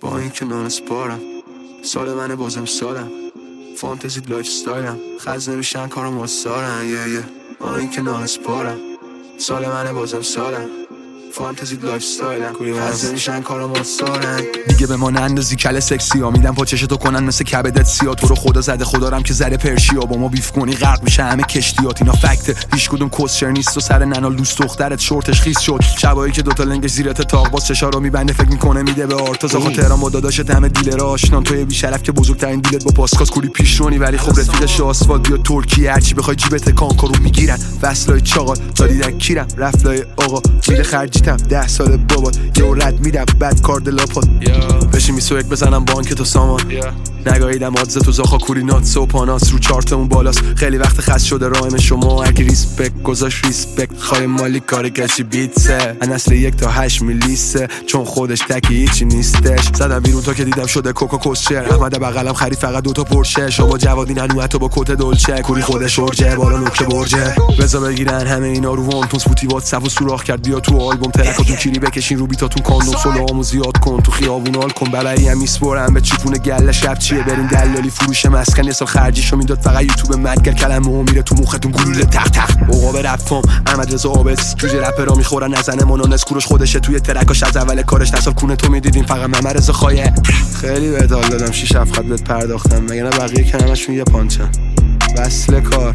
با این که نان سپارم سال منه بازم سالم فانتزی لایف ستایلم خز نمیشن کارم مستارن با این که نان سپارم سال منه بازم سالم فانتزی لایف ستایلم خز نمیشن کارم مستارن دیگه به ما نندازی کله سکسی ها میدم پاچشتو کنن مثل کبدت سیا تو رو خدا زده خدارم که زره پرشیا با ما بیف کنی غرق میشه همه کشتیات اینا فکته هیچ کدوم کسچر نیست و سر ننال دوست دخترت شورتش خیس شد شبایی که دوتا لنگش زیرت تاق باز چشا رو میبنده فکر میکنه میده به آرتاز خاطرام با داداشت همه دیلر آشنان توی بیشرف که بزرگترین دیلت با پاسکاس کوری پیشرونی ولی خب رفیقش آسفالت بیا ترکیه هرچی بخوای جیبت کانکارو میگیرن وصلای چاقال تا دیدن کیرم رفلای آقا میره خرجیتم 10 سال بابات یه رد میدم بعد کارد لاپات بشین 21 بزنم بانک تو سامان نگاهیدم آدز تو زاخا کوری ناتس و پاناس رو چارتمون بالاست خیلی وقت خست شده رایم شما هرکی ریسپکت گذاشت ریسپکت خواهی مالی کاری کشی بیتسه نسل 1 تا 8 میلیسه چون خودش تکی هیچی نیستش زدم بیرون تا که دیدم شده کوکا کوسچر احمد بغلم خرید فقط 2 تا پرشه شما جوادین هنو حتی با کت دلچه کوری خودش ارجه بالا نوک برجه بزا بگیرن همه اینا رو وانتون سپوتی واتساپ و سوراخ کرد بیا تو آلبوم ترکاتون کیری بکشین رو بیتاتون کاندوم سولوامو زیاد کن تو خیابون آل کن بلایی هم میسپرم به چیپون گله شب چیه بریم دلالی فروش مسکن یه سال خرجیشو میداد فقط یوتیوب مدگر کلمه میره تو مختون گلوله تخت تخت عقاب رپم احمد رضا عابس جوجه رپرا میخورن نزنه منانس کوروش خودشه توی ترکاش از اول کارش تصال کونه تو میدیدین فقط محمد رضا خایه خیلی بهت حال دادم 6 7 خط بهت پرداختم مگه نه بقیه که همشون یه پانچن وصل کار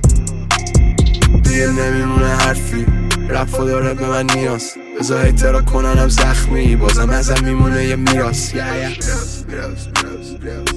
دیگه نمیمونه حرفی رپ داره به من نیاز بذار احترام کننم زخمی بازم ازم میمونه یه میراث